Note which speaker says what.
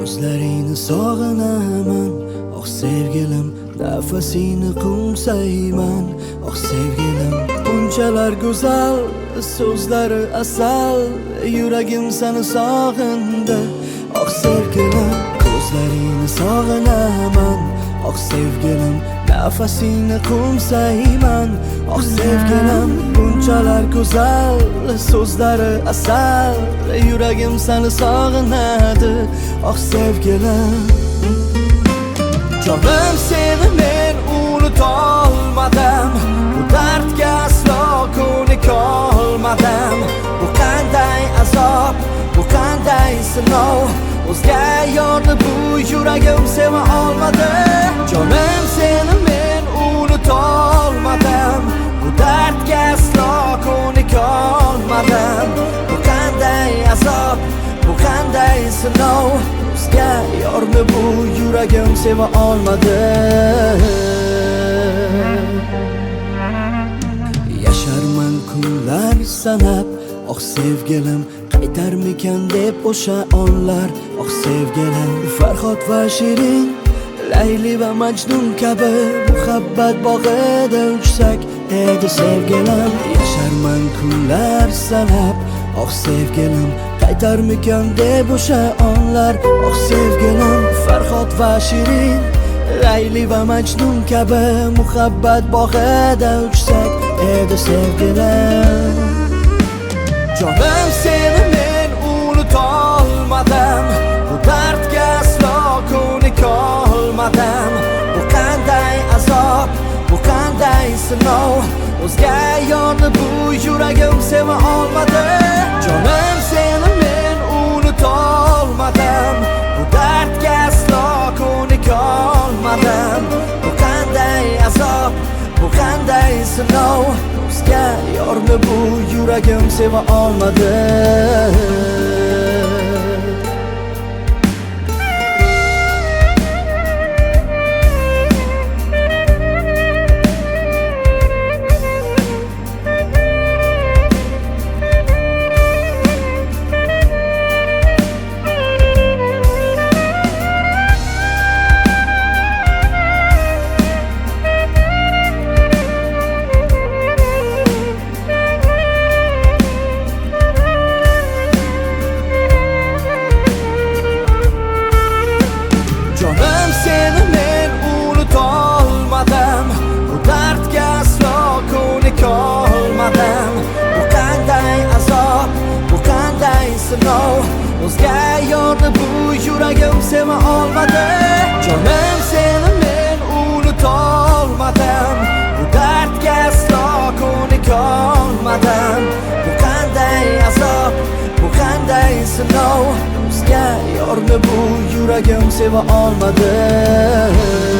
Speaker 1: Ko'zlaringni sog'inaman, oh sevgilim, nafasingni qo'msayman, oh sevgilim. Bunchalar go'zal, so'zlari asal, yuragim seni sog'indi, oh sevgilim. Ko'zlaringni sog'inaman, oh sevgilim, nafasingni qo'msayman, oh sevgilim. Bunchalar go'zal, so'zlari asal, yuragim seni sog'inadi, oh sevgilim. Jonim seni men unutolmadim, bu dardga aslo ko'nikolmadim. Bu qanday azob, bu qanday sinov, o'zga yorni bu yuragim seva olmadi. Jonim seni men unutolmadim, bu dardga aslo ko'nikolmadim. Bu qanday azob, bu qanday sinov, o'zga yorni bu yuragim seva olmadi. Yasharman kunlar sanab, oh sevgilim, qaytarmikan deb o'sha onlar, oh sevgilim. Farhod va Shirin, Layli va Majnun kabi muhabbat bog'ida uchsak edi sevgilim. Yasharman kunlar sanab, oh sevgilim, qaytarmikan deb o'sha onlar, oh sevgilim. Farhod va Shirin, Layli va Majnun kabi muhabbat bog'ida uchsak edi sevgilim. Jonim seni men unutolmadim, bu dardga aslo ko'nikolmadim. Bu qanday azob, bu qanday sinov, o'zga yorni bu yuragim seva olmadi. Jonim seni men unutolmadim, bu dardga aslo ko'nikolmadim. Bu qanday azob, bu qanday sinov, o'zga yorni bu yuragim seva olmadi. Jonim seni men unutolmadim, bu dardga aslo ko'nikolmadim. Bu qanday azob, bu qanday sinov, o'zga yorni bu yuragim seva olmadi. Jonim seni men unutolmadim, bu dardga aslo ko'nikolmadim. Bu qanday azob, bu qanday sinov, o'zga yorni bu yuragim seva olmadi.